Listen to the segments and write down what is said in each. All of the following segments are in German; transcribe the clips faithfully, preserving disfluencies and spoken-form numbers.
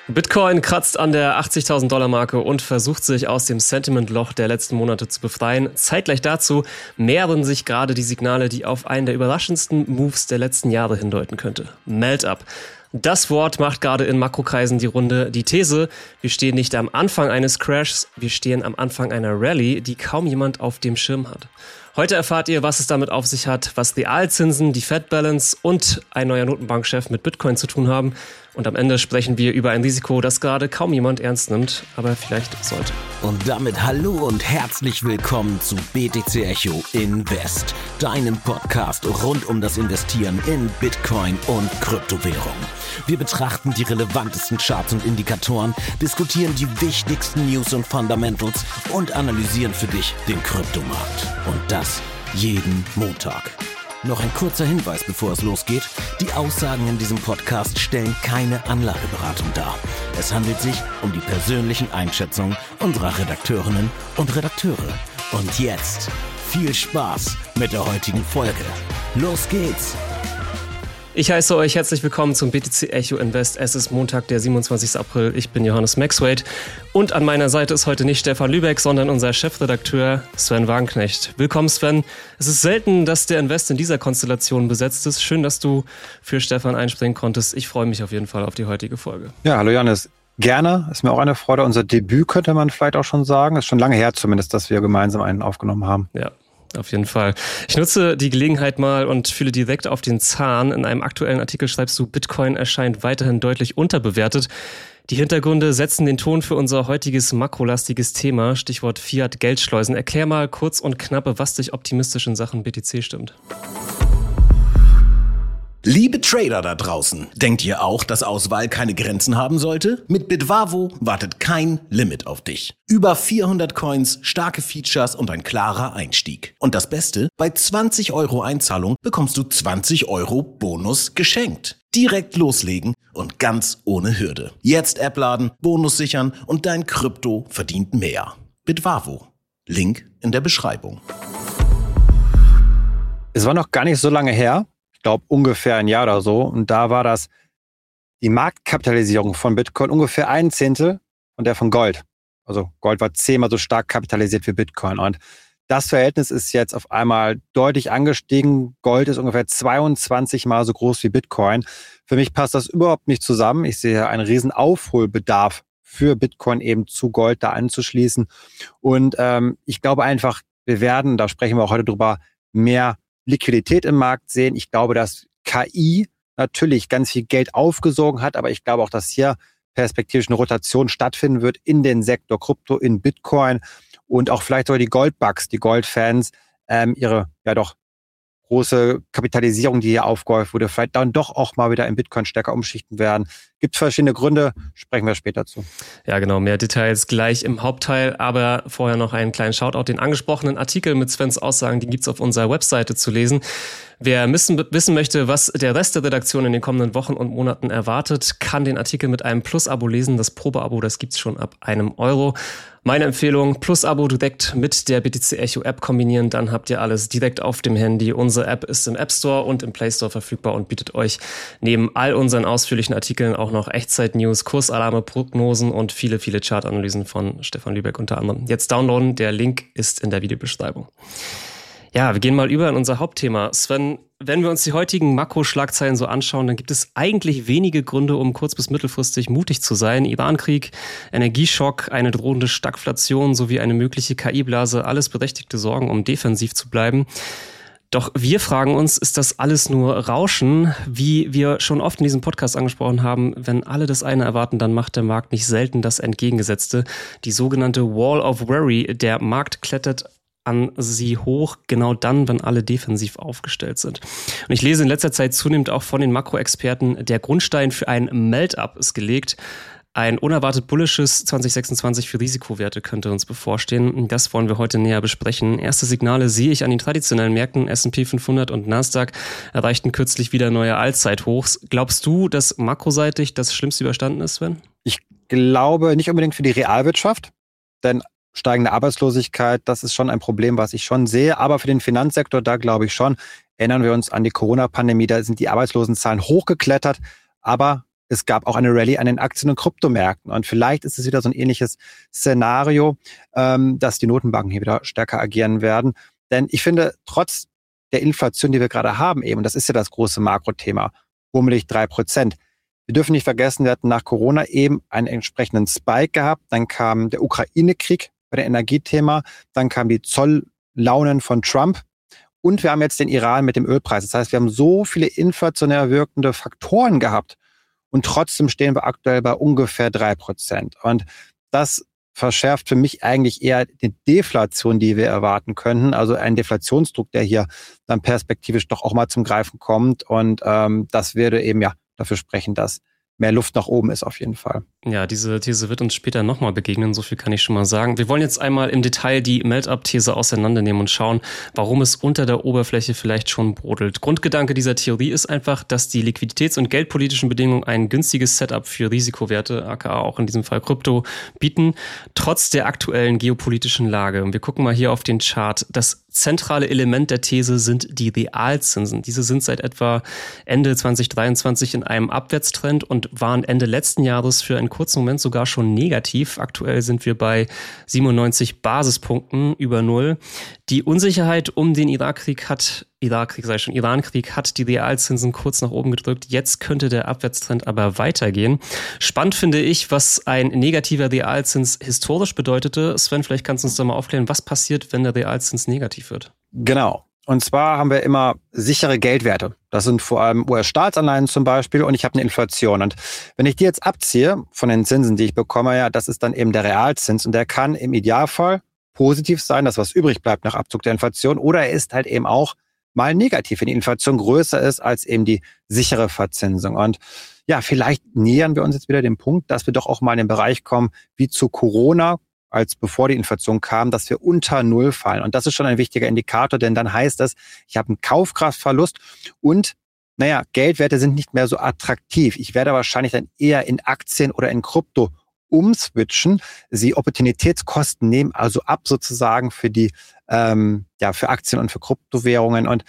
Bitcoin kratzt an der achtzigtausend Dollar Marke und versucht sich aus dem Sentiment-Loch der letzten Monate zu befreien. Zeitgleich dazu mehren sich gerade die Signale, die auf einen der überraschendsten Moves der letzten Jahre hindeuten könnte. Melt-up. Das Wort macht gerade in Makrokreisen die Runde. Die These, wir stehen nicht am Anfang eines Crashs, wir stehen am Anfang einer Rallye, die kaum jemand auf dem Schirm hat. Heute erfahrt ihr, was es damit auf sich hat, was Realzinsen, die Fed Balance und ein neuer Notenbankchef mit Bitcoin zu tun haben. Und am Ende sprechen wir über ein Risiko, das gerade kaum jemand ernst nimmt, aber vielleicht sollte. Und damit hallo und herzlich willkommen zu B T C Echo Invest, deinem Podcast rund um das Investieren in Bitcoin und Kryptowährungen. Wir betrachten die relevantesten Charts und Indikatoren, diskutieren die wichtigsten News und Fundamentals und analysieren für dich den Kryptomarkt. Und das jeden Montag. Noch ein kurzer Hinweis, bevor es losgeht. Die Aussagen in diesem Podcast stellen keine Anlageberatung dar. Es handelt sich um die persönlichen Einschätzungen unserer Redakteurinnen und Redakteure. Und jetzt viel Spaß mit der heutigen Folge. Los geht's! Ich heiße euch herzlich willkommen zum B T C Echo Invest. Es ist Montag, der siebenundzwanzigsten April. Ich bin Johannes Maxwade und an meiner Seite ist heute nicht Stefan Lübeck, sondern unser Chefredakteur Sven Wagenknecht. Willkommen Sven. Es ist selten, dass der Invest in dieser Konstellation besetzt ist. Schön, dass du für Stefan einspringen konntest. Ich freue mich auf jeden Fall auf die heutige Folge. Ja, hallo Johannes. Gerne. Ist mir auch eine Freude. Unser Debüt könnte man vielleicht auch schon sagen. Ist schon lange her zumindest, dass wir gemeinsam einen aufgenommen haben. Ja. Auf jeden Fall. Ich nutze die Gelegenheit mal und fühle direkt auf den Zahn. In einem aktuellen Artikel schreibst du, Bitcoin erscheint weiterhin deutlich unterbewertet. Die Hintergründe setzen den Ton für unser heutiges makrolastiges Thema, Stichwort Fiat-Geldschleusen. Erklär mal kurz und knappe, was dich optimistisch in Sachen B T C stimmt. Liebe Trader da draußen, denkt ihr auch, dass Auswahl keine Grenzen haben sollte? Mit Bitvavo wartet kein Limit auf dich. Über vierhundert Coins, starke Features und ein klarer Einstieg. Und das Beste, bei zwanzig Euro Einzahlung bekommst du zwanzig Euro Bonus geschenkt. Direkt loslegen und ganz ohne Hürde. Jetzt App laden, Bonus sichern und dein Krypto verdient mehr. Bitvavo. Link in der Beschreibung. Es war noch gar nicht so lange her. Ich glaube ungefähr ein Jahr oder so. Und da war das die Marktkapitalisierung von Bitcoin ungefähr ein Zehntel von der von Gold. Also Gold war zehnmal so stark kapitalisiert wie Bitcoin. Und das Verhältnis ist jetzt auf einmal deutlich angestiegen. Gold ist ungefähr zweiundzwanzig Mal so groß wie Bitcoin. Für mich passt das überhaupt nicht zusammen. Ich sehe einen riesen Aufholbedarf für Bitcoin eben zu Gold da anzuschließen. Und ähm, ich glaube einfach, wir werden, da sprechen wir auch heute drüber, mehr Liquidität im Markt sehen. Ich glaube, dass K I natürlich ganz viel Geld aufgesogen hat, aber ich glaube auch, dass hier perspektivisch eine Rotation stattfinden wird in den Sektor Krypto, in Bitcoin und auch vielleicht sogar die Goldbugs, die Goldfans, ähm, ihre ja doch große Kapitalisierung, die hier aufgehäuft wurde, vielleicht dann doch auch mal wieder in Bitcoin stärker umschichten werden. Gibt verschiedene Gründe, sprechen wir später zu. Ja genau, mehr Details gleich im Hauptteil, aber vorher noch einen kleinen Shoutout. Den angesprochenen Artikel mit Svens Aussagen, den gibt's auf unserer Webseite zu lesen. Wer wissen, wissen möchte, was der Rest der Redaktion in den kommenden Wochen und Monaten erwartet, kann den Artikel mit einem Plus-Abo lesen. Das Probeabo, das gibt's schon ab einem Euro. Meine Empfehlung, Plus-Abo direkt mit der B T C Echo App kombinieren, dann habt ihr alles direkt auf dem Handy. Unsere App ist im App Store und im Play Store verfügbar und bietet euch neben all unseren ausführlichen Artikeln auch noch Echtzeit-News, Kursalarme, Prognosen und viele, viele Chartanalysen von Stefan Lübeck unter anderem. Jetzt downloaden, der Link ist in der Videobeschreibung. Ja, wir gehen mal über in unser Hauptthema. Sven, wenn wir uns die heutigen Makro-Schlagzeilen so anschauen, dann gibt es eigentlich wenige Gründe, um kurz- bis mittelfristig mutig zu sein. Irankrieg, Energieschock, eine drohende Stagflation sowie eine mögliche K I-Blase, alles berechtigte Sorgen, um defensiv zu bleiben. Doch wir fragen uns, ist das alles nur Rauschen? Wie wir schon oft in diesem Podcast angesprochen haben, wenn alle das eine erwarten, dann macht der Markt nicht selten das Entgegengesetzte. Die sogenannte Wall of Worry. Der Markt klettert an sie hoch, genau dann, wenn alle defensiv aufgestellt sind. Und ich lese in letzter Zeit zunehmend auch von den Makroexperten, der Grundstein für ein Melt-up ist gelegt. Ein unerwartet bullisches zwanzig sechsundzwanzig für Risikowerte könnte uns bevorstehen. Das wollen wir heute näher besprechen. Erste Signale sehe ich an den traditionellen Märkten. S und P fünfhundert und Nasdaq erreichten kürzlich wieder neue Allzeithochs. Glaubst du, dass makroseitig das Schlimmste überstanden ist, Sven? Ich glaube nicht unbedingt für die Realwirtschaft, denn steigende Arbeitslosigkeit, das ist schon ein Problem, was ich schon sehe. Aber für den Finanzsektor, da glaube ich schon, erinnern wir uns an die Corona-Pandemie, da sind die Arbeitslosenzahlen hochgeklettert. Aber es gab auch eine Rallye an den Aktien- und Kryptomärkten. Und vielleicht ist es wieder so ein ähnliches Szenario, ähm, dass die Notenbanken hier wieder stärker agieren werden. Denn ich finde, trotz der Inflation, die wir gerade haben, eben, und das ist ja das große Makrothema, bummelig drei Prozent. Wir dürfen nicht vergessen, wir hatten nach Corona eben einen entsprechenden Spike gehabt. Dann kam der Ukraine-Krieg bei dem Energiethema. Dann kamen die Zolllaunen von Trump. Und wir haben jetzt den Iran mit dem Ölpreis. Das heißt, wir haben so viele inflationär wirkende Faktoren gehabt. Und trotzdem stehen wir aktuell bei ungefähr drei Prozent. Und das verschärft für mich eigentlich eher die Deflation, die wir erwarten könnten. Also ein Deflationsdruck, der hier dann perspektivisch doch auch mal zum Greifen kommt. Und ähm, das würde eben ja dafür sprechen, dass mehr Luft nach oben ist auf jeden Fall. Ja, diese These wird uns später nochmal begegnen, so viel kann ich schon mal sagen. Wir wollen jetzt einmal im Detail die Melt-up-These auseinandernehmen und schauen, warum es unter der Oberfläche vielleicht schon brodelt. Grundgedanke dieser Theorie ist einfach, dass die liquiditäts- und geldpolitischen Bedingungen ein günstiges Setup für Risikowerte, aka auch in diesem Fall Krypto, bieten, trotz der aktuellen geopolitischen Lage. Und wir gucken mal hier auf den Chart. Das zentrale Element der These sind die Realzinsen. Diese sind seit etwa Ende zwanzig dreiundzwanzig in einem Abwärtstrend und waren Ende letzten Jahres für einen kurzen Moment sogar schon negativ. Aktuell sind wir bei siebenundneunzig Basispunkten über Null. Die Unsicherheit um den Irakkrieg hat, Irakkrieg sei schon, Irankrieg hat die Realzinsen kurz nach oben gedrückt. Jetzt könnte der Abwärtstrend aber weitergehen. Spannend finde ich, was ein negativer Realzins historisch bedeutete. Sven, vielleicht kannst du uns da mal aufklären, was passiert, wenn der Realzins negativ wird? Genau. Und zwar haben wir immer sichere Geldwerte. Das sind vor allem U S-Staatsanleihen zum Beispiel und ich habe eine Inflation. Und wenn ich die jetzt abziehe von den Zinsen, die ich bekomme, ja, das ist dann eben der Realzins und der kann im Idealfall positiv sein, dass was übrig bleibt nach Abzug der Inflation, oder er ist halt eben auch mal negativ, wenn die Inflation größer ist als eben die sichere Verzinsung. Und ja, vielleicht nähern wir uns jetzt wieder dem Punkt, dass wir doch auch mal in den Bereich kommen, wie zu Corona, als bevor die Inflation kam, dass wir unter Null fallen. Und das ist schon ein wichtiger Indikator, denn dann heißt es, ich habe einen Kaufkraftverlust und naja, Geldwerte sind nicht mehr so attraktiv. Ich werde wahrscheinlich dann eher in Aktien oder in Krypto umswitchen. Sie Opportunitätskosten nehmen also ab sozusagen für die, ähm, ja, für Aktien und für Kryptowährungen. Und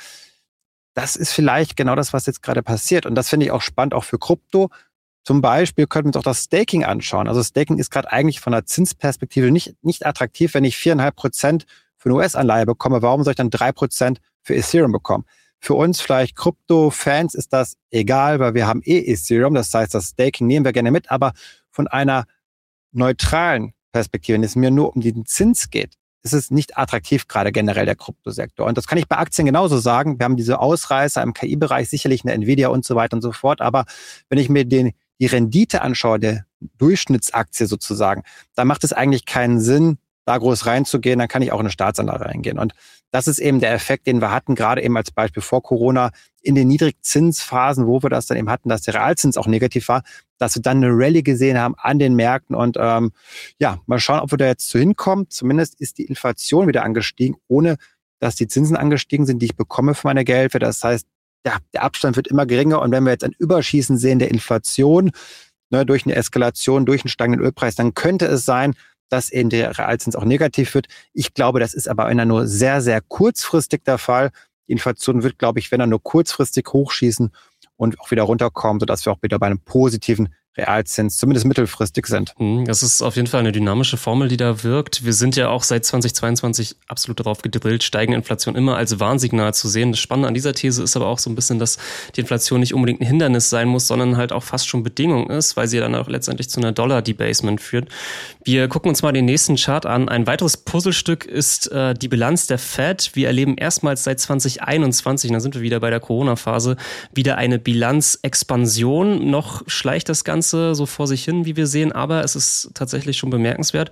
das ist vielleicht genau das, was jetzt gerade passiert. Und das finde ich auch spannend, auch für Krypto. Zum Beispiel könnten wir uns auch das Staking anschauen. Also Staking ist gerade eigentlich von der Zinsperspektive nicht, nicht attraktiv. Wenn ich vier Komma fünf Prozent für eine U S-Anleihe bekomme, warum soll ich dann drei Prozent für Ethereum bekommen? Für uns vielleicht Krypto-Fans ist das egal, weil wir haben eh Ethereum. Das heißt, das Staking nehmen wir gerne mit. Aber von einer neutralen Perspektive, wenn es mir nur um den Zins geht, ist es nicht attraktiv, gerade generell der Kryptosektor. Und das kann ich bei Aktien genauso sagen. Wir haben diese Ausreißer im K I-Bereich, sicherlich eine Nvidia und so weiter und so fort. Aber wenn ich mir den die Rendite anschaue, der Durchschnittsaktie sozusagen, da macht es eigentlich keinen Sinn, da groß reinzugehen, dann kann ich auch in eine Staatsanleihe reingehen. Und das ist eben der Effekt, den wir hatten, gerade eben als Beispiel vor Corona, in den Niedrigzinsphasen, wo wir das dann eben hatten, dass der Realzins auch negativ war, dass wir dann eine Rallye gesehen haben an den Märkten. Und ähm, ja, mal schauen, ob wir da jetzt so hinkommen. Zumindest ist die Inflation wieder angestiegen, ohne dass die Zinsen angestiegen sind, die ich bekomme für meine Geldwerte. Das heißt, ja, der Abstand wird immer geringer und wenn wir jetzt ein Überschießen sehen der Inflation, ne, durch eine Eskalation, durch einen steigenden Ölpreis, dann könnte es sein, dass eben der Realzins auch negativ wird. Ich glaube, das ist aber nur sehr, sehr kurzfristig der Fall. Die Inflation wird, glaube ich, wenn dann nur kurzfristig hochschießen und auch wieder runterkommen, sodass wir auch wieder bei einem positiven Realzins zumindest mittelfristig sind. Das ist auf jeden Fall eine dynamische Formel, die da wirkt. Wir sind ja auch seit zwanzig zweiundzwanzig absolut darauf gedrillt, steigende Inflation immer als Warnsignal zu sehen. Das Spannende an dieser These ist aber auch so ein bisschen, dass die Inflation nicht unbedingt ein Hindernis sein muss, sondern halt auch fast schon Bedingung ist, weil sie dann auch letztendlich zu einer Dollar-Debasement führt. Wir gucken uns mal den nächsten Chart an. Ein weiteres Puzzlestück ist äh, die Bilanz der Fed. Wir erleben erstmals seit zwanzig einundzwanzig, da sind wir wieder bei der Corona-Phase, wieder eine Bilanzexpansion. Noch schleicht das Ganze so vor sich hin, wie wir sehen, aber es ist tatsächlich schon bemerkenswert.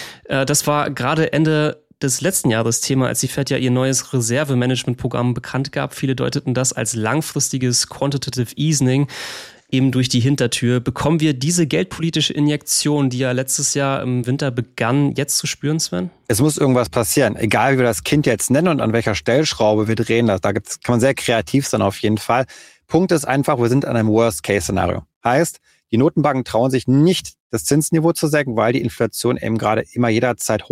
Das war gerade Ende des letzten Jahres Thema, als die Fed ja ihr neues Reserve-Management-Programm bekannt gab. Viele deuteten das als langfristiges Quantitative Easing, eben durch die Hintertür. Bekommen wir diese geldpolitische Injektion, die ja letztes Jahr im Winter begann, jetzt zu spüren, Sven? Es muss irgendwas passieren, egal wie wir das Kind jetzt nennen und an welcher Stellschraube wir drehen. Da gibt's, kann man sehr kreativ sein auf jeden Fall. Punkt ist einfach, wir sind an einem Worst-Case-Szenario. Heißt, die Notenbanken trauen sich nicht, das Zinsniveau zu senken, weil die Inflation eben gerade immer jederzeit hoch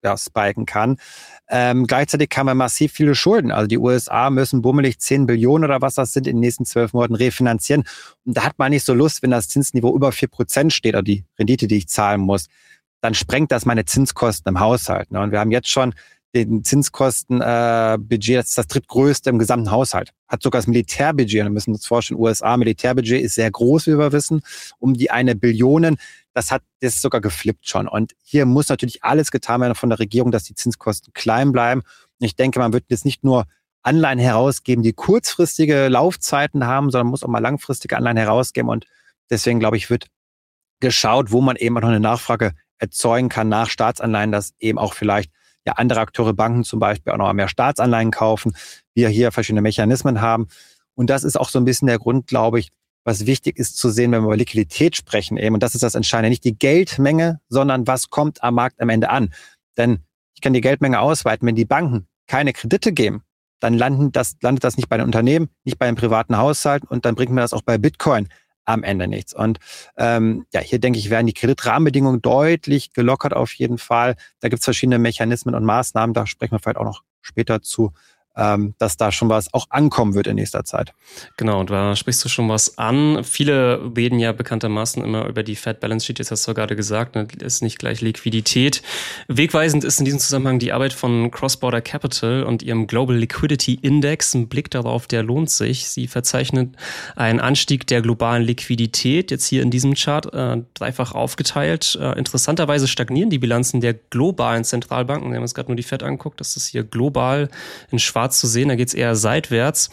ja, spiken kann. Ähm, gleichzeitig haben wir massiv viele Schulden. Also die U S A müssen bummelig zehn Billionen oder was das sind in den nächsten zwölf Monaten refinanzieren. Und da hat man nicht so Lust, wenn das Zinsniveau über vier Prozent steht, oder die Rendite, die ich zahlen muss, dann sprengt das meine Zinskosten im Haushalt. Ne? Und wir haben jetzt schon den Zinskostenbudget, äh, das ist das drittgrößte im gesamten Haushalt. Hat sogar das Militärbudget, wir müssen uns vorstellen, U S A Militärbudget ist sehr groß, wie wir wissen, um die eine Billion. Das hat das ist sogar geflippt schon. Und hier muss natürlich alles getan werden von der Regierung, dass die Zinskosten klein bleiben. Und ich denke, man wird jetzt nicht nur Anleihen herausgeben, die kurzfristige Laufzeiten haben, sondern muss auch mal langfristige Anleihen herausgeben. Und deswegen, glaube ich, wird geschaut, wo man eben auch noch eine Nachfrage erzeugen kann nach Staatsanleihen, dass eben auch vielleicht ja andere Akteure, Banken zum Beispiel, auch noch mehr Staatsanleihen kaufen, wir hier verschiedene Mechanismen haben. Und das ist auch so ein bisschen der Grund, glaube ich, was wichtig ist zu sehen, wenn wir über Liquidität sprechen eben. Und das ist das Entscheidende, nicht die Geldmenge, sondern was kommt am Markt am Ende an. Denn ich kann die Geldmenge ausweiten. Wenn die Banken keine Kredite geben, dann landen das, landet das nicht bei den Unternehmen, nicht bei den privaten Haushalten und dann bringt mir das auch bei Bitcoin am Ende nichts. Und ähm, ja, hier denke ich, werden die Kreditrahmenbedingungen deutlich gelockert auf jeden Fall. Da gibt es verschiedene Mechanismen und Maßnahmen, da sprechen wir vielleicht auch noch später zu, ähm, dass da schon was auch ankommen wird in nächster Zeit. Genau, und da sprichst du schon was an. Viele reden ja bekanntermaßen immer über die Fed Balance Sheet, jetzt hast du ja gerade gesagt, ne, ist nicht gleich Liquidität. Wegweisend ist in diesem Zusammenhang die Arbeit von Cross-Border Capital und ihrem Global Liquidity Index. Ein Blick darauf, der lohnt sich. Sie verzeichnet einen Anstieg der globalen Liquidität, jetzt hier in diesem Chart äh, dreifach aufgeteilt. Äh, interessanterweise stagnieren die Bilanzen der globalen Zentralbanken. Wir haben uns gerade nur die Fed angeguckt, das ist hier global in schwarz zu sehen, da geht es eher seitwärts.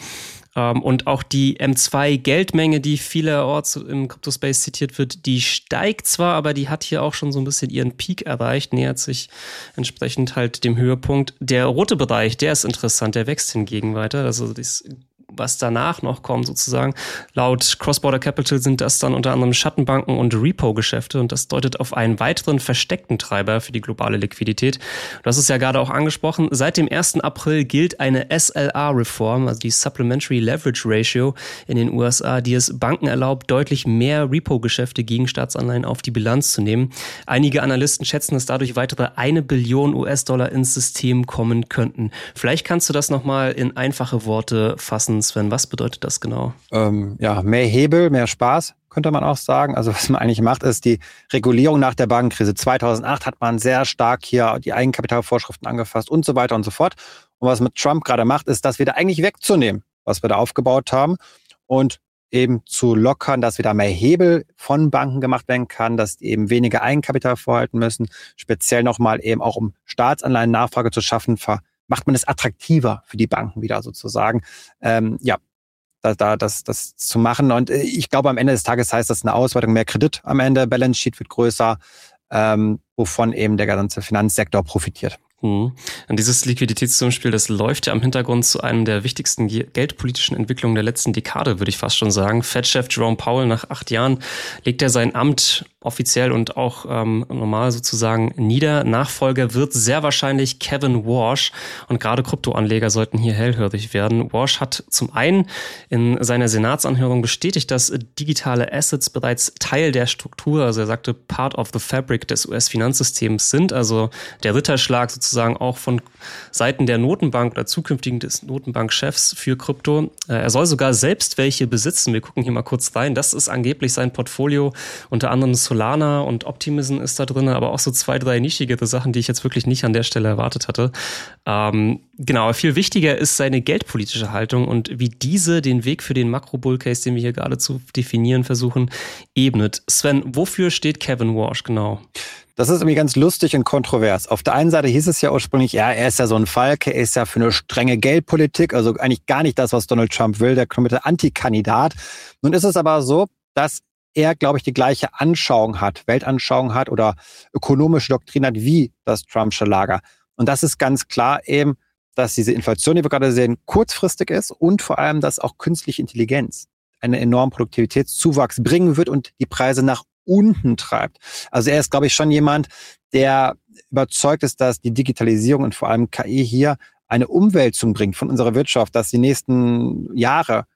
Und auch die M zwei Geldmenge, die vielerorts im Crypto-Space zitiert wird, die steigt zwar, aber die hat hier auch schon so ein bisschen ihren Peak erreicht, nähert sich entsprechend halt dem Höhepunkt. Der rote Bereich, der ist interessant, der wächst hingegen weiter. Also das, was danach noch kommt sozusagen. Laut Cross-Border Capital sind das dann unter anderem Schattenbanken und Repo-Geschäfte und das deutet auf einen weiteren versteckten Treiber für die globale Liquidität. Du hast es ja gerade auch angesprochen. Seit dem ersten April gilt eine S L R-Reform, also die Supplementary Leverage Ratio in den U S A, die es Banken erlaubt, deutlich mehr Repo-Geschäfte gegen Staatsanleihen auf die Bilanz zu nehmen. Einige Analysten schätzen, dass dadurch weitere eine Billion U S-Dollar ins System kommen könnten. Vielleicht kannst du das nochmal in einfache Worte fassen, Sven, was bedeutet das genau? Ähm, ja, mehr Hebel, mehr Spaß, könnte man auch sagen. Also was man eigentlich macht, ist die Regulierung nach der Bankenkrise. zweitausendacht hat man sehr stark hier die Eigenkapitalvorschriften angefasst und so weiter und so fort. Und was mit Trump gerade macht, ist, das wieder eigentlich wegzunehmen, was wir da aufgebaut haben und eben zu lockern, dass wieder mehr Hebel von Banken gemacht werden kann, dass die eben weniger Eigenkapital vorhalten müssen, speziell nochmal eben auch um Staatsanleihen Nachfrage zu schaffen, macht man es attraktiver für die Banken wieder sozusagen. Ähm, ja, da, da das, das zu machen. Und ich glaube, am Ende des Tages heißt das eine Ausweitung, mehr Kredit am Ende, Balance Sheet wird größer, ähm, wovon eben der ganze Finanzsektor profitiert. Mhm. Und dieses Liquiditätszusammenspiel, das läuft ja am Hintergrund zu einem der wichtigsten geldpolitischen Entwicklungen der letzten Dekade, würde ich fast schon sagen. Fed-Chef Jerome Powell, nach acht Jahren legt er sein Amt offiziell und auch ähm, normal sozusagen nieder. Nachfolger wird sehr wahrscheinlich Kevin Warsh und gerade Kryptoanleger sollten hier hellhörig werden. Warsh hat zum einen in seiner Senatsanhörung bestätigt, dass digitale Assets bereits Teil der Struktur, also er sagte, part of the fabric des U S-Finanzsystems sind, also der Ritterschlag sozusagen auch von Seiten der Notenbank oder zukünftigen des Notenbankchefs für Krypto. Er soll sogar selbst welche besitzen. Wir gucken hier mal kurz rein. Das ist angeblich sein Portfolio, unter anderem Solana und Optimism ist da drin, aber auch so zwei, drei nischigere Sachen, die ich jetzt wirklich nicht an der Stelle erwartet hatte. Ähm, genau, viel wichtiger ist seine geldpolitische Haltung und wie diese den Weg für den Makro-Bull-Case, den wir hier gerade zu definieren versuchen, ebnet. Sven, wofür steht Kevin Warsh genau? Das ist irgendwie ganz lustig und kontrovers. Auf der einen Seite hieß es ja ursprünglich, ja, er ist ja so ein Falke, er ist ja für eine strenge Geldpolitik, also eigentlich gar nicht das, was Donald Trump will, der komplette Antikandidat. Nun ist es aber so, dass er, glaube ich, die gleiche Anschauung hat, Weltanschauung hat oder ökonomische Doktrin hat wie das Trumpsche Lager. Und das ist ganz klar eben, dass diese Inflation, die wir gerade sehen, kurzfristig ist und vor allem, dass auch künstliche Intelligenz einen enormen Produktivitätszuwachs bringen wird und die Preise nach unten treibt. Also er ist, glaube ich, schon jemand, der überzeugt ist, dass die Digitalisierung und vor allem K I hier eine Umwälzung bringt von unserer Wirtschaft, dass die nächsten Jahre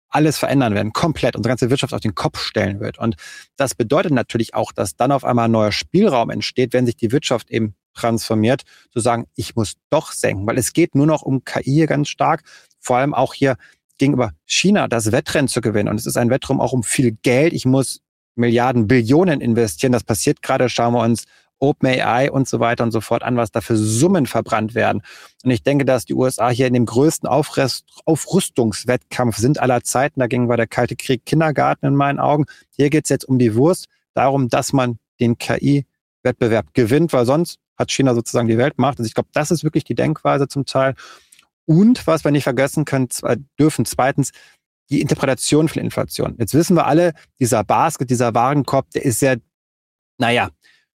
alles verändern werden, komplett, unsere ganze Wirtschaft auf den Kopf stellen wird. Und das bedeutet natürlich auch, dass dann auf einmal ein neuer Spielraum entsteht, wenn sich die Wirtschaft eben transformiert, zu sagen, ich muss doch senken, weil es geht nur noch um K I hier ganz stark, vor allem auch hier gegenüber China das Wettrennen zu gewinnen. Und es ist ein Wettrennen auch um viel Geld. Ich muss Milliarden, Billionen investieren. Das passiert gerade. Schauen wir uns OpenAI und so weiter und so fort an, was da für Summen verbrannt werden. Und ich denke, dass die U S A hier in dem größten Aufrüst- Aufrüstungswettkampf sind aller Zeiten. Dagegen war der Kalte Krieg Kindergarten in meinen Augen. Hier geht es jetzt um die Wurst, darum, dass man den K I-Wettbewerb gewinnt, weil sonst hat China sozusagen die Weltmacht. Also ich glaube, das ist wirklich die Denkweise zum Teil. Und was wir nicht vergessen können, dürfen, zweitens, die Interpretation von Inflation. Jetzt wissen wir alle, dieser Basket, dieser Warenkorb, der ist sehr, naja,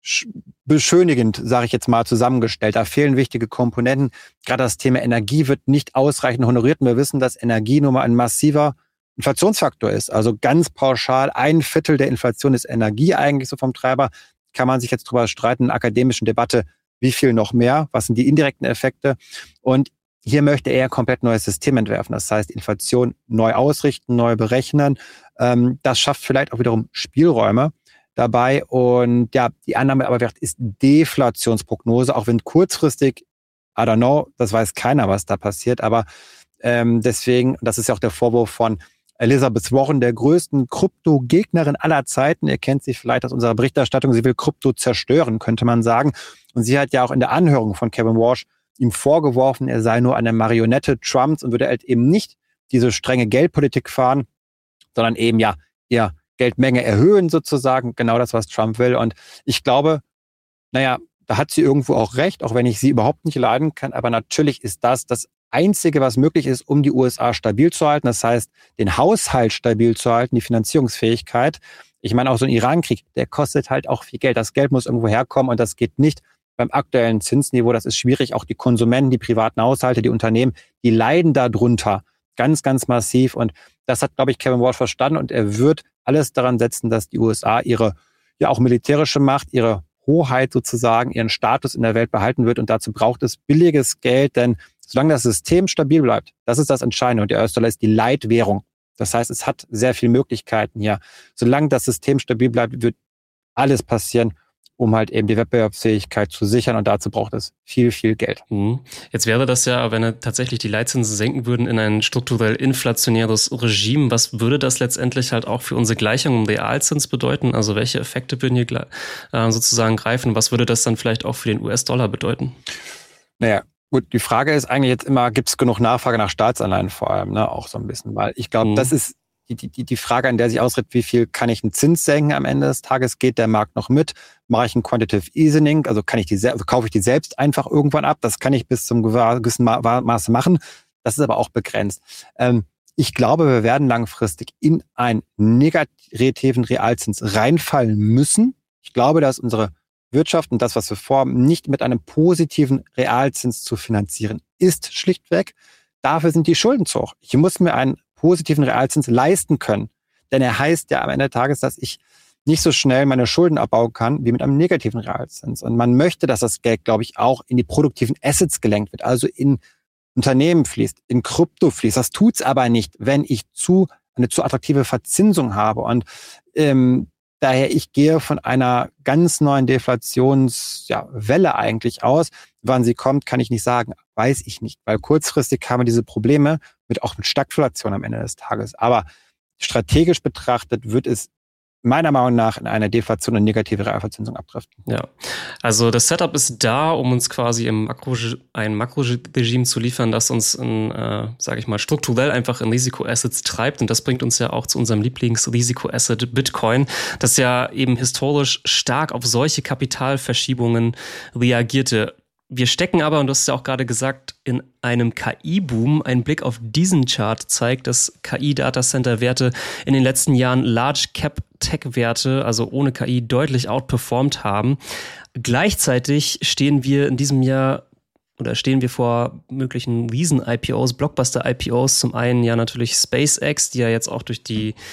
beschönigend, sage ich jetzt mal, zusammengestellt. Da fehlen wichtige Komponenten. Gerade das Thema Energie wird nicht ausreichend honoriert. Und wir wissen, dass Energie nun mal ein massiver Inflationsfaktor ist. Also ganz pauschal, ein Viertel der Inflation ist Energie eigentlich so vom Treiber. Kann man sich jetzt drüber streiten in der akademischen Debatte, wie viel noch mehr, was sind die indirekten Effekte. Und hier möchte er ein komplett neues System entwerfen. Das heißt, Inflation neu ausrichten, neu berechnen. Ähm, das schafft vielleicht auch wiederum Spielräume dabei. Und ja, die Annahme aber ist Deflationsprognose, auch wenn kurzfristig, I don't know, das weiß keiner, was da passiert. Aber ähm, deswegen, das ist ja auch der Vorwurf von Elizabeth Warren, der größten Krypto-Gegnerin aller Zeiten. Ihr kennt sie vielleicht aus unserer Berichterstattung. Sie will Krypto zerstören, könnte man sagen. Und sie hat ja auch in der Anhörung von Kevin Walsh ihm vorgeworfen, er sei nur eine Marionette Trumps und würde halt eben nicht diese strenge Geldpolitik fahren, sondern eben ja eher Geldmenge erhöhen sozusagen. Genau das, was Trump will. Und ich glaube, naja, da hat sie irgendwo auch recht, auch wenn ich sie überhaupt nicht leiden kann. Aber natürlich ist das das Einzige, was möglich ist, um die U S A stabil zu halten. Das heißt, den Haushalt stabil zu halten, die Finanzierungsfähigkeit. Ich meine, auch so ein Irankrieg, der kostet halt auch viel Geld. Das Geld muss irgendwo herkommen und das geht nicht beim aktuellen Zinsniveau. Das ist schwierig. Auch die Konsumenten, die privaten Haushalte, die Unternehmen, die leiden darunter ganz, ganz massiv. Und das hat, glaube ich, Kevin Walsh verstanden. Und er wird alles daran setzen, dass die U S A ihre, ja auch militärische Macht, ihre Hoheit sozusagen, ihren Status in der Welt behalten wird. Und dazu braucht es billiges Geld, denn solange das System stabil bleibt, das ist das Entscheidende. Und der U S-Dollar ist die Leitwährung. Das heißt, es hat sehr viele Möglichkeiten hier. Solange das System stabil bleibt, wird alles passieren, um halt eben die Wettbewerbsfähigkeit zu sichern. Und dazu braucht es viel, viel Geld. Jetzt wäre das ja, wenn er tatsächlich die Leitzinsen senken würden, in ein strukturell inflationäres Regime. Was würde das letztendlich halt auch für unsere Gleichung im Realzins bedeuten? Also welche Effekte würden hier äh, sozusagen greifen? Was würde das dann vielleicht auch für den U S-Dollar bedeuten? Naja, gut, die Frage ist eigentlich jetzt immer, gibt es genug Nachfrage nach Staatsanleihen vor allem, ne? Auch so ein bisschen, weil ich glaube, mhm. das ist Die, die, die Frage, an der sich ausredet, wie viel kann ich einen Zins senken am Ende des Tages? Geht der Markt noch mit? Mache ich ein Quantitative Easing? Also kann ich die, also kaufe ich die selbst einfach irgendwann ab? Das kann ich bis zum gewissen Maße machen. Das ist aber auch begrenzt. Ähm, ich glaube, wir werden langfristig in einen negativen Realzins reinfallen müssen. Ich glaube, dass unsere Wirtschaft und das, was wir vorhaben, nicht mit einem positiven Realzins zu finanzieren ist, schlichtweg. Dafür sind die Schulden zu hoch. Ich muss mir einen positiven Realzins leisten können. Denn er heißt ja am Ende des Tages, dass ich nicht so schnell meine Schulden abbauen kann, wie mit einem negativen Realzins. Und man möchte, dass das Geld, glaube ich, auch in die produktiven Assets gelenkt wird, also in Unternehmen fließt, in Krypto fließt. Das tut's aber nicht, wenn ich zu eine zu attraktive Verzinsung habe. Und ähm, daher, ich gehe von einer ganz neuen Deflationswelle ja, eigentlich aus. Wann sie kommt, kann ich nicht sagen, weiß ich nicht. Weil kurzfristig haben wir diese Probleme mit auch mit Stagflation am Ende des Tages. Aber strategisch betrachtet wird es meiner Meinung nach in eine Deflation und negative Realverzinsung abdriften. Ja, also das Setup ist da, um uns quasi im Makro, ein Makroregime zu liefern, das uns in, äh, sage ich mal, strukturell einfach in Risikoassets treibt. Und das bringt uns ja auch zu unserem Lieblingsrisikoasset Bitcoin, das ja eben historisch stark auf solche Kapitalverschiebungen reagierte. Wir stecken aber, und du hast ja auch gerade gesagt, in einem K I-Boom. Ein Blick auf diesen Chart zeigt, dass K I-Datacenter-Werte in den letzten Jahren Large-Cap-Tech-Werte, also ohne K I, deutlich outperformt haben. Gleichzeitig stehen wir in diesem Jahr oder stehen wir vor möglichen Riesen-I P Os, Blockbuster-I P Os. Zum einen ja natürlich SpaceX, die ja jetzt auch durch die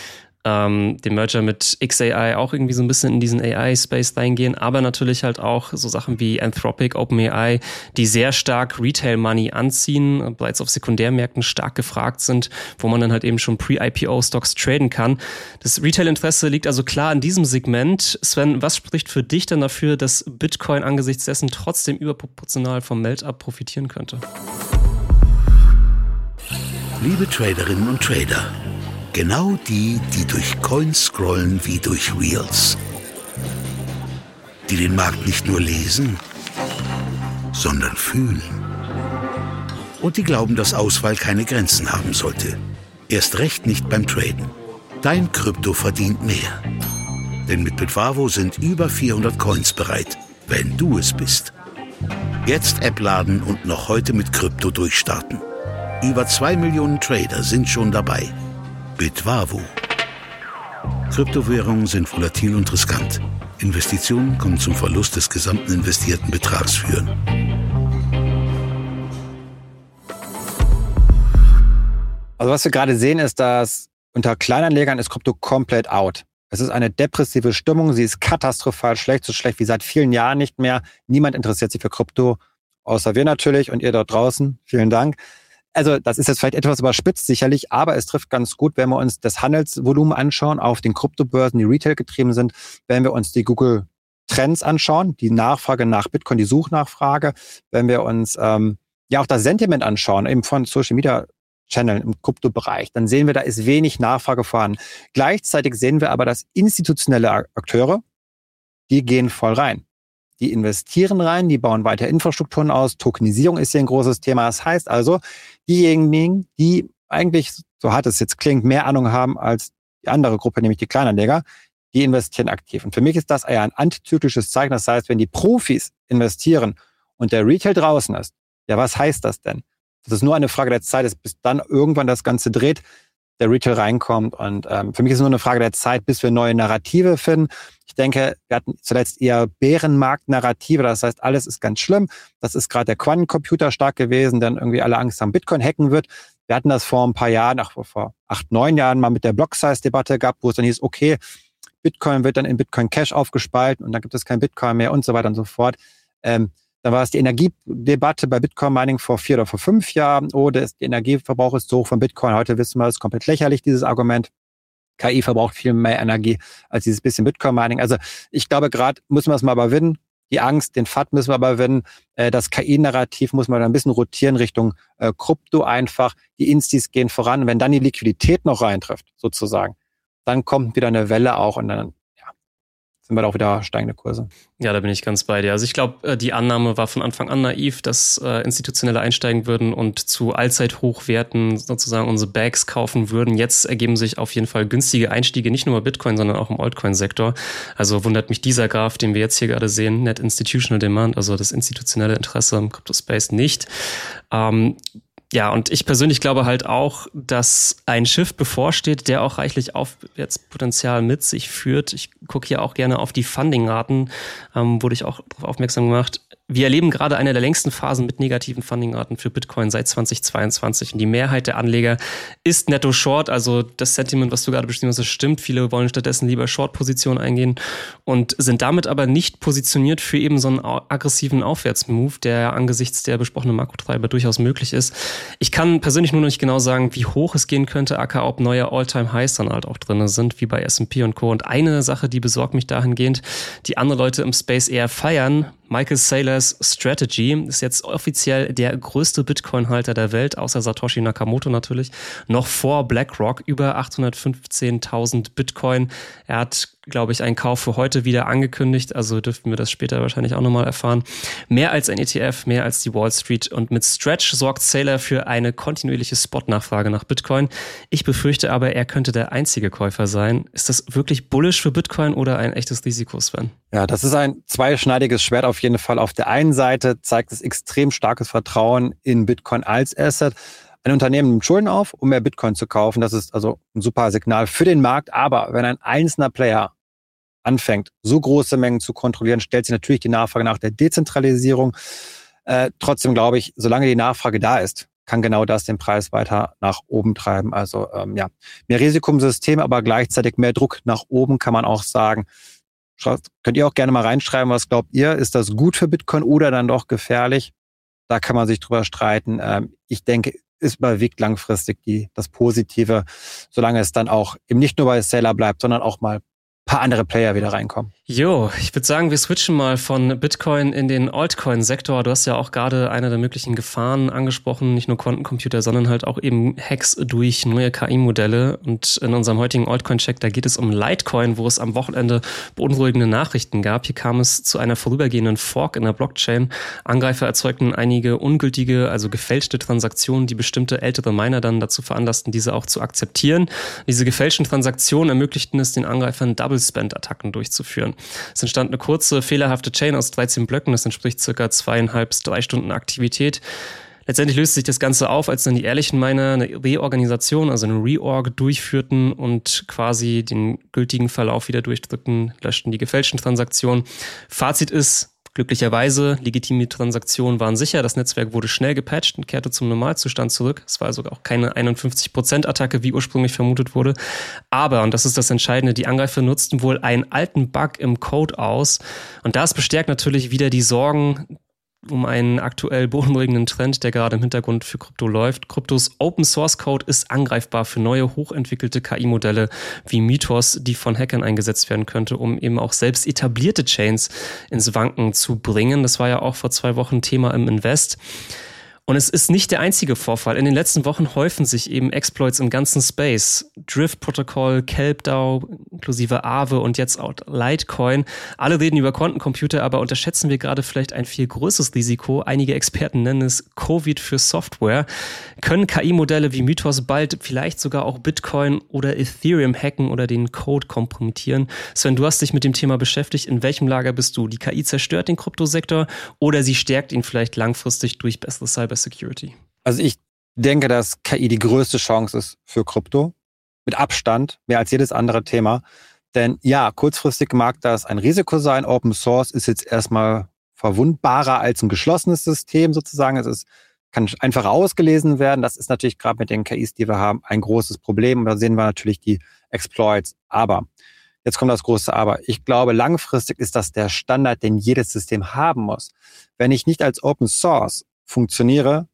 ähm, den Merger mit X A I auch irgendwie so ein bisschen in diesen A I-Space reingehen, aber natürlich halt auch so Sachen wie Anthropic, OpenAI, die sehr stark Retail-Money anziehen, bereits auf Sekundärmärkten stark gefragt sind, wo man dann halt eben schon Pre-I P O-Stocks traden kann. Das Retail-Interesse liegt also klar in diesem Segment. Sven, was spricht für dich denn dafür, dass Bitcoin angesichts dessen trotzdem überproportional vom Melt-Up profitieren könnte? Liebe Traderinnen und Trader, genau die, die durch Coins scrollen wie durch Reels. Die den Markt nicht nur lesen, sondern fühlen. Und die glauben, dass Auswahl keine Grenzen haben sollte. Erst recht nicht beim Traden. Dein Krypto verdient mehr. Denn mit Bitwavo sind über vierhundert Coins bereit, wenn du es bist. Jetzt App laden und noch heute mit Krypto durchstarten. Über zwei Millionen Trader sind schon dabei. Bitwavo. Kryptowährungen sind volatil und riskant. Investitionen können zum Verlust des gesamten investierten Betrags führen. Also was wir gerade sehen, ist, dass unter Kleinanlegern ist Krypto komplett out. Es ist eine depressive Stimmung, sie ist katastrophal schlecht, so schlecht wie seit vielen Jahren nicht mehr. Niemand interessiert sich für Krypto, außer wir natürlich und ihr dort draußen. Vielen Dank. Also das ist jetzt vielleicht etwas überspitzt sicherlich, aber es trifft ganz gut, wenn wir uns das Handelsvolumen anschauen auf den Kryptobörsen, die Retail getrieben sind, wenn wir uns die Google Trends anschauen, die Nachfrage nach Bitcoin, die Suchnachfrage, wenn wir uns ähm, ja auch das Sentiment anschauen, eben von Social Media Channel im Kryptobereich, dann sehen wir, da ist wenig Nachfrage vorhanden. Gleichzeitig sehen wir aber, dass institutionelle Akteure, die gehen voll rein. Die investieren rein, die bauen weiter Infrastrukturen aus. Tokenisierung ist hier ein großes Thema. Das heißt also, diejenigen, die eigentlich, so hart es jetzt klingt, mehr Ahnung haben als die andere Gruppe, nämlich die Kleinanleger, die investieren aktiv. Und für mich ist das eher ein antizyklisches Zeichen. Das heißt, wenn die Profis investieren und der Retail draußen ist, ja, was heißt das denn? Das ist nur eine Frage der Zeit, bis dann irgendwann das Ganze dreht, der Retail reinkommt. Und ähm, für mich ist es nur eine Frage der Zeit, bis wir neue Narrative finden. Ich denke, wir hatten zuletzt eher Bärenmarkt-Narrative. Das heißt, alles ist ganz schlimm. Das ist gerade der Quantencomputer stark gewesen, denn irgendwie alle Angst haben, Bitcoin hacken wird. Wir hatten das vor ein paar Jahren, ach, vor acht, neun Jahren mal mit der Block-Size-Debatte gehabt, wo es dann hieß, okay, Bitcoin wird dann in Bitcoin Cash aufgespalten und dann gibt es kein Bitcoin mehr und so weiter und so fort. Ähm, Dann war es die Energiedebatte bei Bitcoin-Mining vor vier oder vor fünf Jahren. Oh, der Energieverbrauch ist so hoch von Bitcoin. Heute wissen wir, es ist komplett lächerlich, dieses Argument. K I verbraucht viel mehr Energie als dieses bisschen Bitcoin-Mining. Also ich glaube, gerade müssen wir es mal überwinden. Die Angst, den F A T müssen wir überwinden. Das K I-Narrativ muss man ein bisschen rotieren Richtung äh, Krypto einfach. Die Instis gehen voran. Wenn dann die Liquidität noch reintrifft, sozusagen, dann kommt wieder eine Welle auch und dann sind wir da auch wieder steigende Kurse. Ja, da bin ich ganz bei dir. Also ich glaube, die Annahme war von Anfang an naiv, dass äh, Institutionelle einsteigen würden und zu Allzeithochwerten sozusagen unsere Bags kaufen würden. Jetzt ergeben sich auf jeden Fall günstige Einstiege, nicht nur bei Bitcoin, sondern auch im Altcoin-Sektor. Also wundert mich dieser Graph, den wir jetzt hier gerade sehen, Net Institutional Demand, also das institutionelle Interesse im Crypto-Space nicht. Ähm, Ja, und ich persönlich glaube halt auch, dass ein Shift bevorsteht, der auch reichlich Aufwärtspotenzial mit sich führt. Ich gucke hier auch gerne auf die Fundingraten, ähm, wurde ich auch darauf aufmerksam gemacht. Wir erleben gerade eine der längsten Phasen mit negativen Fundingraten für Bitcoin seit zweitausendzweiundzwanzig. Und die Mehrheit der Anleger ist netto Short. Also das Sentiment, was du gerade beschrieben hast, das stimmt. Viele wollen stattdessen lieber Short-Positionen eingehen und sind damit aber nicht positioniert für eben so einen aggressiven Aufwärtsmove, der angesichts der besprochenen Makrotreiber durchaus möglich ist. Ich kann persönlich nur noch nicht genau sagen, wie hoch es gehen könnte, aka ob neue All-Time-Highs dann halt auch drin sind, wie bei S und P und Co. Und eine Sache, die besorgt mich dahingehend, die andere Leute im Space eher feiern. Michael Saylor's Strategy ist jetzt offiziell der größte Bitcoin-Halter der Welt, außer Satoshi Nakamoto natürlich, noch vor BlackRock, über achthundertfünfzehntausend Bitcoin. Er hat, glaube ich, einen Kauf für heute wieder angekündigt, also dürften wir das später wahrscheinlich auch nochmal erfahren. Mehr als ein E T F, mehr als die Wall Street, und mit Stretch sorgt Saylor für eine kontinuierliche Spot-Nachfrage nach Bitcoin. Ich befürchte aber, er könnte der einzige Käufer sein. Ist das wirklich bullish für Bitcoin oder ein echtes Risiko, Sven? Ja, das ist ein zweischneidiges Schwert auf jeden Fall. Auf der einen Seite zeigt es extrem starkes Vertrauen in Bitcoin als Asset. Ein Unternehmen nimmt Schulden auf, um mehr Bitcoin zu kaufen. Das ist also ein super Signal für den Markt. Aber wenn ein einzelner Player anfängt, so große Mengen zu kontrollieren, stellt sich natürlich die Nachfrage nach der Dezentralisierung. Äh, trotzdem glaube ich, solange die Nachfrage da ist, kann genau das den Preis weiter nach oben treiben. Also ähm, ja, mehr Risiko im System, aber gleichzeitig mehr Druck nach oben, kann man auch sagen. Schaut, könnt ihr auch gerne mal reinschreiben, was glaubt ihr? Ist das gut für Bitcoin oder dann doch gefährlich? Da kann man sich drüber streiten. Ähm, ich denke, es überwiegt langfristig die, das Positive, solange es dann auch eben nicht nur bei Seller bleibt, sondern auch mal ein paar andere Player wieder reinkommen. Jo, ich würde sagen, wir switchen mal von Bitcoin in den Altcoin-Sektor. Du hast ja auch gerade eine der möglichen Gefahren angesprochen, nicht nur Quantencomputer, sondern halt auch eben Hacks durch neue K I-Modelle. Und in unserem heutigen Altcoin-Check, da geht es um Litecoin, wo es am Wochenende beunruhigende Nachrichten gab. Hier kam es zu einer vorübergehenden Fork in der Blockchain. Angreifer erzeugten einige ungültige, also gefälschte Transaktionen, die bestimmte ältere Miner dann dazu veranlassten, diese auch zu akzeptieren. Diese gefälschten Transaktionen ermöglichten es den Angreifern, Double-Spend-Attacken durchzuführen. Es entstand eine kurze, fehlerhafte Chain aus dreizehn Blöcken. Das entspricht circa zweieinhalb bis drei Stunden Aktivität. Letztendlich löste sich das Ganze auf, als dann die ehrlichen Miner eine Reorganisation, also eine Reorg durchführten und quasi den gültigen Verlauf wieder durchdrückten, löschten die gefälschten Transaktionen. Fazit ist, glücklicherweise, legitime Transaktionen waren sicher, das Netzwerk wurde schnell gepatcht und kehrte zum Normalzustand zurück. Es war sogar auch keine einundfünfzig Prozent Attacke, wie ursprünglich vermutet wurde. Aber, und das ist das Entscheidende, die Angreifer nutzten wohl einen alten Bug im Code aus. Und das bestärkt natürlich wieder die Sorgen um einen aktuell beunruhigenden Trend, der gerade im Hintergrund für Krypto läuft. Kryptos Open Source Code ist angreifbar für neue, hochentwickelte K I-Modelle wie Mythos, die von Hackern eingesetzt werden könnte, um eben auch selbst etablierte Chains ins Wanken zu bringen. Das war ja auch vor zwei Wochen Thema im Invest. Und es ist nicht der einzige Vorfall. In den letzten Wochen häufen sich eben Exploits im ganzen Space. Drift-Protokoll, KelpDAO, inklusive Aave und jetzt auch Litecoin. Alle reden über Quantencomputer, aber unterschätzen wir gerade vielleicht ein viel größeres Risiko. Einige Experten nennen es Covid für Software. Können K I-Modelle wie Mythos bald vielleicht sogar auch Bitcoin oder Ethereum hacken oder den Code kompromittieren? Sven, du hast dich mit dem Thema beschäftigt. In welchem Lager bist du? Die K I zerstört den Kryptosektor oder sie stärkt ihn vielleicht langfristig durch bessere Cyber Security? Also ich denke, dass K I die größte Chance ist für Krypto. Mit Abstand, mehr als jedes andere Thema. Denn ja, kurzfristig mag das ein Risiko sein. Open Source ist jetzt erstmal verwundbarer als ein geschlossenes System sozusagen. Es ist, kann einfacher ausgelesen werden. Das ist natürlich gerade mit den K Is, die wir haben, ein großes Problem. Und da sehen wir natürlich die Exploits. Aber, jetzt kommt das große Aber. Ich glaube, langfristig ist das der Standard, den jedes System haben muss. Wenn ich nicht als Open Source funktioniere,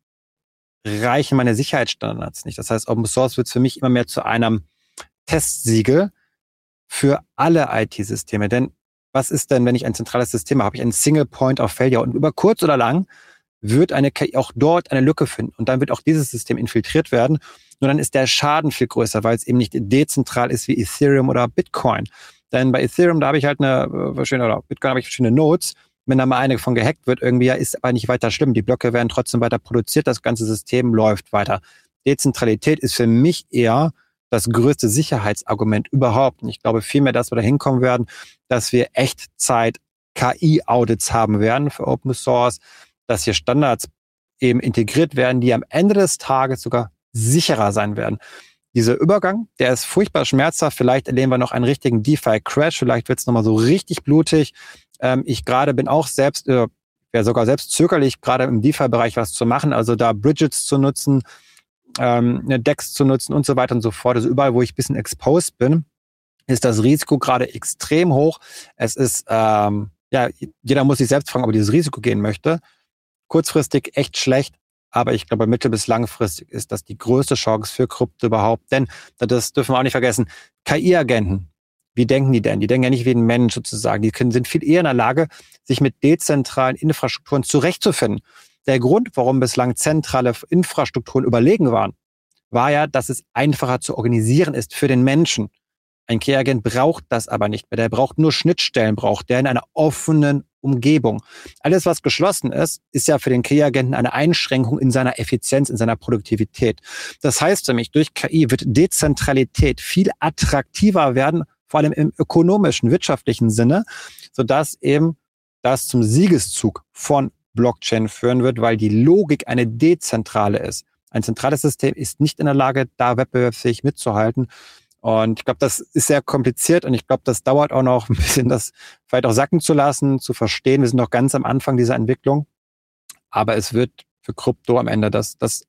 reichen meine Sicherheitsstandards nicht. Das heißt, Open Source wird für mich immer mehr zu einem Testsiegel für alle I T-Systeme. Denn was ist denn, wenn ich ein zentrales System habe? Habe ich einen Single Point of Failure und über kurz oder lang wird eine K I auch dort eine Lücke finden und dann wird auch dieses System infiltriert werden. Nur dann ist der Schaden viel größer, weil es eben nicht dezentral ist wie Ethereum oder Bitcoin. Denn bei Ethereum, da habe ich halt eine, oder Bitcoin habe ich verschiedene Nodes. Wenn da mal eine von gehackt wird, irgendwie ja, ist aber nicht weiter schlimm. Die Blöcke werden trotzdem weiter produziert, das ganze System läuft weiter. Dezentralität ist für mich eher das größte Sicherheitsargument überhaupt. Und ich glaube vielmehr, dass wir da hinkommen werden, dass wir Echtzeit-K I-Audits haben werden für Open Source, dass hier Standards eben integriert werden, die am Ende des Tages sogar sicherer sein werden. Dieser Übergang, der ist furchtbar schmerzhaft. Vielleicht erleben wir noch einen richtigen DeFi-Crash. Vielleicht wird es nochmal so richtig blutig. Ähm, ich gerade bin auch selbst, äh, wäre sogar selbst zögerlich, gerade im DeFi-Bereich was zu machen. Also da Bridges zu nutzen, ähm, eine D E X zu nutzen und so weiter und so fort. Also überall, wo ich ein bisschen exposed bin, ist das Risiko gerade extrem hoch. Es ist, ähm, ja, jeder muss sich selbst fragen, ob er dieses Risiko gehen möchte. Kurzfristig echt schlecht. Aber ich glaube, mittel- bis langfristig ist das die größte Chance für Krypto überhaupt. Denn, das dürfen wir auch nicht vergessen, K I-Agenten, wie denken die denn? Die denken ja nicht wie ein Mensch sozusagen. Die können, sind viel eher in der Lage, sich mit dezentralen Infrastrukturen zurechtzufinden. Der Grund, warum bislang zentrale Infrastrukturen überlegen waren, war ja, dass es einfacher zu organisieren ist für den Menschen. Ein K I-Agent braucht das aber nicht mehr. Der braucht nur Schnittstellen, braucht der in einer offenen Umgebung. Alles, was geschlossen ist, ist ja für den K I-Agenten eine Einschränkung in seiner Effizienz, in seiner Produktivität. Das heißt für mich, durch K I wird Dezentralität viel attraktiver werden, vor allem im ökonomischen, wirtschaftlichen Sinne, sodass eben das zum Siegeszug von Blockchain führen wird, weil die Logik eine dezentrale ist. Ein zentrales System ist nicht in der Lage, da wettbewerbsfähig mitzuhalten. Und ich glaube, das ist sehr kompliziert und ich glaube, das dauert auch noch ein bisschen, das vielleicht auch sacken zu lassen, zu verstehen. Wir sind noch ganz am Anfang dieser Entwicklung. Aber es wird für Krypto am Ende das, das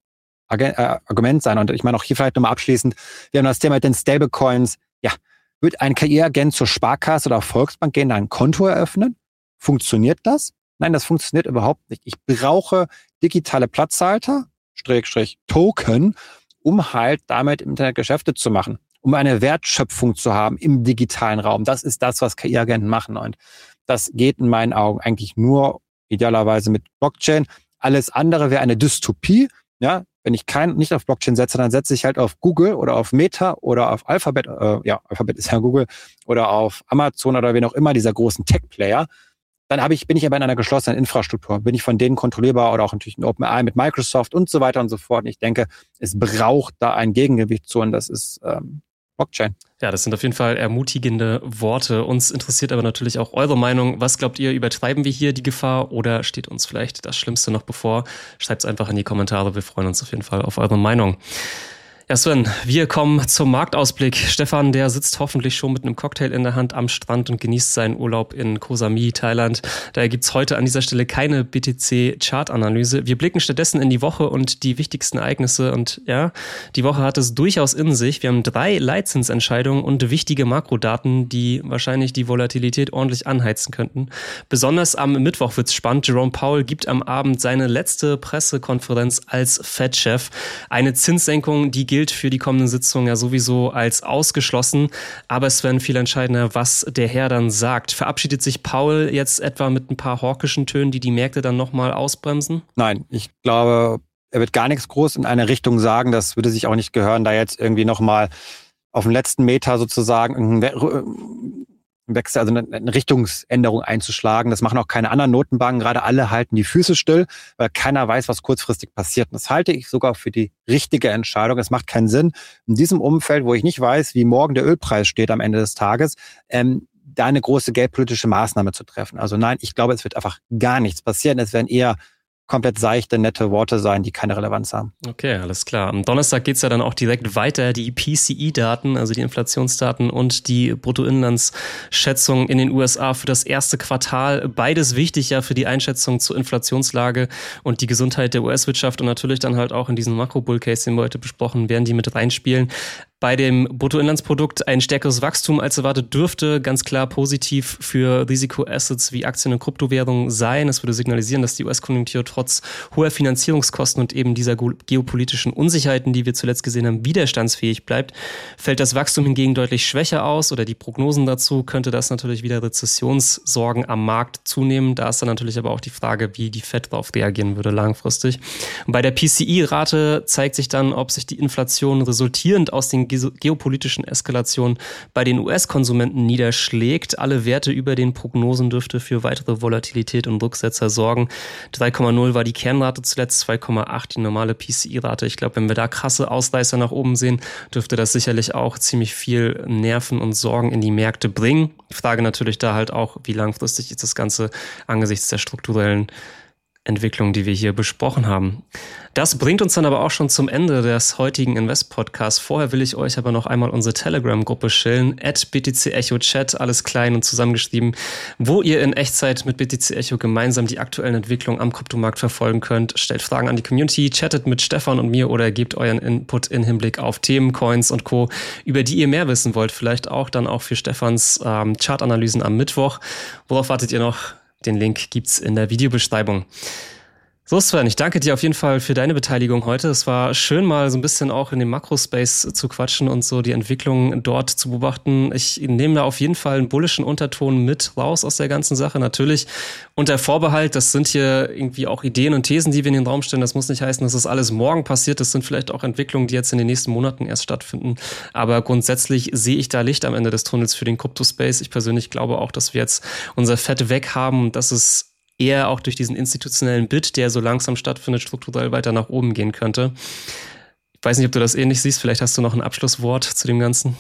Argument sein. Und ich meine auch hier vielleicht nochmal abschließend, wir haben das Thema mit den Stablecoins. Ja, wird ein K I-Agent zur Sparkasse oder Volksbank gehen, da ein Konto eröffnen? Funktioniert das? Nein, das funktioniert überhaupt nicht. Ich brauche digitale Platzhalter, Strich, Token, um halt damit im Internet Geschäfte zu machen, um eine Wertschöpfung zu haben im digitalen Raum. Das ist das, was K I-Agenten machen. Und das geht in meinen Augen eigentlich nur idealerweise mit Blockchain. Alles andere wäre eine Dystopie. Ja, wenn ich kein, nicht auf Blockchain setze, dann setze ich halt auf Google oder auf Meta oder auf Alphabet, äh, ja, Alphabet ist ja Google, oder auf Amazon oder wen auch immer, dieser großen Tech-Player. Dann habe ich, bin ich aber in einer geschlossenen Infrastruktur, bin ich von denen kontrollierbar oder auch natürlich ein OpenAI mit Microsoft und so weiter und so fort. Und ich denke, es braucht da ein Gegengewicht zu und das ist ähm, Blockchain. Ja, das sind auf jeden Fall ermutigende Worte. Uns interessiert aber natürlich auch eure Meinung. Was glaubt ihr, übertreiben wir hier die Gefahr oder steht uns vielleicht das Schlimmste noch bevor? Schreibt es einfach in die Kommentare. Wir freuen uns auf jeden Fall auf eure Meinung. Ja, Sven, wir kommen zum Marktausblick. Stefan, der sitzt hoffentlich schon mit einem Cocktail in der Hand am Strand und genießt seinen Urlaub in Koh Samui, Thailand. Daher gibt's heute an dieser Stelle keine B T C-Chart-Analyse. Wir blicken stattdessen in die Woche und die wichtigsten Ereignisse. Und ja, die Woche hat es durchaus in sich. Wir haben drei Leitzinsentscheidungen und wichtige Makrodaten, die wahrscheinlich die Volatilität ordentlich anheizen könnten. Besonders am Mittwoch wird's spannend. Jerome Powell gibt am Abend seine letzte Pressekonferenz als Fed-Chef. Eine Zinssenkung, die gilt für die kommenden Sitzungen ja sowieso als ausgeschlossen. Aber es wäre viel entscheidender, was der Herr dann sagt. Verabschiedet sich Powell jetzt etwa mit ein paar hawkischen Tönen, die die Märkte dann nochmal ausbremsen? Nein, ich glaube, er wird gar nichts groß in eine Richtung sagen. Das würde sich auch nicht gehören, da jetzt irgendwie nochmal auf dem letzten Meter sozusagen irgendein Wechsel, also eine Richtungsänderung einzuschlagen. Das machen auch keine anderen Notenbanken. Gerade alle halten die Füße still, weil keiner weiß, was kurzfristig passiert. Und das halte ich sogar für die richtige Entscheidung. Es macht keinen Sinn, in diesem Umfeld, wo ich nicht weiß, wie morgen der Ölpreis steht am Ende des Tages, ähm, da eine große geldpolitische Maßnahme zu treffen. Also nein, ich glaube, es wird einfach gar nichts passieren. Es werden eher komplett seichte, nette Worte sein, die keine Relevanz haben. Okay, alles klar. Am Donnerstag geht's ja dann auch direkt weiter. Die P C E-Daten, also die Inflationsdaten und die Bruttoinlandsschätzung in den U S A für das erste Quartal. Beides wichtig ja für die Einschätzung zur Inflationslage und die Gesundheit der U S-Wirtschaft und natürlich dann halt auch in diesen Makro-Bull-Case, den wir heute besprochen, werden die mit reinspielen. Bei dem Bruttoinlandsprodukt ein stärkeres Wachstum als erwartet dürfte ganz klar positiv für Risikoassets wie Aktien und Kryptowährungen sein. Es würde signalisieren, dass die U S-Konjunktur trotz hoher Finanzierungskosten und eben dieser geopolitischen Unsicherheiten, die wir zuletzt gesehen haben, widerstandsfähig bleibt. Fällt das Wachstum hingegen deutlich schwächer aus oder die Prognosen dazu, könnte das natürlich wieder Rezessionssorgen am Markt zunehmen. Da ist dann natürlich aber auch die Frage, wie die Fed darauf reagieren würde langfristig. Und bei der P C E-Rate zeigt sich dann, ob sich die Inflation resultierend aus den geopolitischen Eskalationen bei den U S-Konsumenten niederschlägt. Alle Werte über den Prognosen dürfte für weitere Volatilität und Rücksetzer sorgen. drei Komma null war die Kernrate zuletzt, zwei Komma acht die normale P C E-Rate. Ich glaube, wenn wir da krasse Ausreißer nach oben sehen, dürfte das sicherlich auch ziemlich viel Nerven und Sorgen in die Märkte bringen. Die Frage natürlich da halt auch, wie langfristig ist das Ganze angesichts der strukturellen Entwicklung, die wir hier besprochen haben. Das bringt uns dann aber auch schon zum Ende des heutigen Invest-Podcasts. Vorher will ich euch aber noch einmal unsere Telegram-Gruppe schillen, at B T C Echo Chat, alles klein und zusammengeschrieben, wo ihr in Echtzeit mit B T C Echo gemeinsam die aktuellen Entwicklungen am Kryptomarkt verfolgen könnt. Stellt Fragen an die Community, chattet mit Stefan und mir oder gebt euren Input in Hinblick auf Themen, Coins und Co., über die ihr mehr wissen wollt. Vielleicht auch dann auch für Stefans ähm, Chartanalysen am Mittwoch. Worauf wartet ihr noch? Den Link gibt's in der Videobeschreibung. So Sven, ich danke dir auf jeden Fall für deine Beteiligung heute. Es war schön, mal so ein bisschen auch in dem Makrospace zu quatschen und so die Entwicklung dort zu beobachten. Ich nehme da auf jeden Fall einen bullischen Unterton mit raus aus der ganzen Sache. Natürlich unter Vorbehalt, das sind hier irgendwie auch Ideen und Thesen, die wir in den Raum stellen. Das muss nicht heißen, dass das alles morgen passiert. Das sind vielleicht auch Entwicklungen, die jetzt in den nächsten Monaten erst stattfinden. Aber grundsätzlich sehe ich da Licht am Ende des Tunnels für den Kryptospace. Ich persönlich glaube auch, dass wir jetzt unser Fett weg haben und dass es eher auch durch diesen institutionellen Bid, der so langsam stattfindet, strukturell weiter nach oben gehen könnte. Ich weiß nicht, ob du das ähnlich siehst. Vielleicht hast du noch ein Abschlusswort zu dem Ganzen.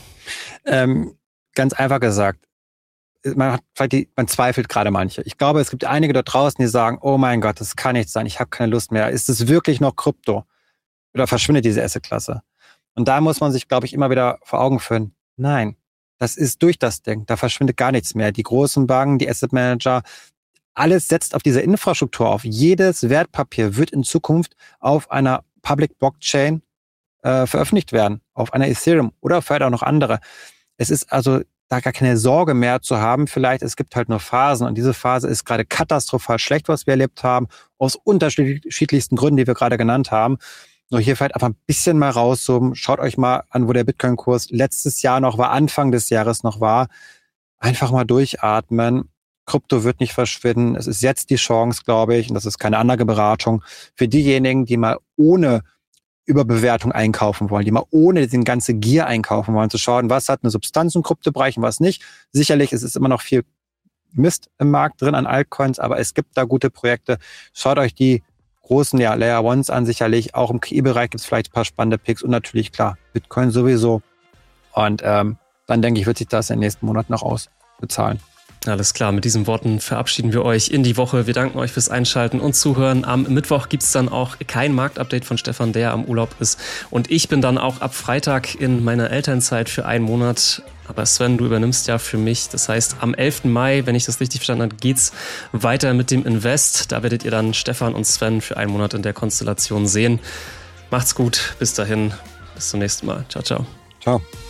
Ähm, ganz einfach gesagt, man, hat vielleicht die, man zweifelt gerade manche. Ich glaube, es gibt einige da draußen, die sagen, oh mein Gott, das kann nicht sein, ich habe keine Lust mehr. Ist es wirklich noch Krypto? Oder verschwindet diese Assetklasse? Und da muss man sich, glaube ich, immer wieder vor Augen führen, nein, das ist durch das Ding. Da verschwindet gar nichts mehr. Die großen Banken, die Asset Manager, alles setzt auf diese Infrastruktur auf. Jedes Wertpapier wird in Zukunft auf einer Public Blockchain äh, veröffentlicht werden, auf einer Ethereum oder vielleicht auch noch andere. Es ist also da gar keine Sorge mehr zu haben. Vielleicht, es gibt halt nur Phasen und diese Phase ist gerade katastrophal schlecht, was wir erlebt haben, aus unterschiedlichsten Gründen, die wir gerade genannt haben. Nur hier vielleicht einfach ein bisschen mal rauszoomen. Schaut euch mal an, wo der Bitcoin-Kurs letztes Jahr noch war, Anfang des Jahres noch war. Einfach mal durchatmen. Krypto wird nicht verschwinden. Es ist jetzt die Chance, glaube ich, und das ist keine andere Beratung, für diejenigen, die mal ohne Überbewertung einkaufen wollen, die mal ohne diesen ganze Gier einkaufen wollen, zu schauen, was hat eine Substanz im Kryptobereich und was nicht. Sicherlich ist es immer noch viel Mist im Markt drin an Altcoins, aber es gibt da gute Projekte. Schaut euch die großen ja, Layer Ones an, sicherlich. Auch im K I-Bereich gibt es vielleicht ein paar spannende Picks und natürlich, klar, Bitcoin sowieso. Und ähm, dann denke ich, wird sich das in den nächsten Monaten noch ausbezahlen. Alles klar, mit diesen Worten verabschieden wir euch in die Woche. Wir danken euch fürs Einschalten und Zuhören. Am Mittwoch gibt es dann auch kein Marktupdate von Stefan, der am Urlaub ist. Und ich bin dann auch ab Freitag in meiner Elternzeit für einen Monat. Aber Sven, du übernimmst ja für mich. Das heißt, am elften Mai, wenn ich das richtig verstanden habe, geht's weiter mit dem Invest. Da werdet ihr dann Stefan und Sven für einen Monat in der Konstellation sehen. Macht's gut, bis dahin, bis zum nächsten Mal. Ciao, ciao. Ciao.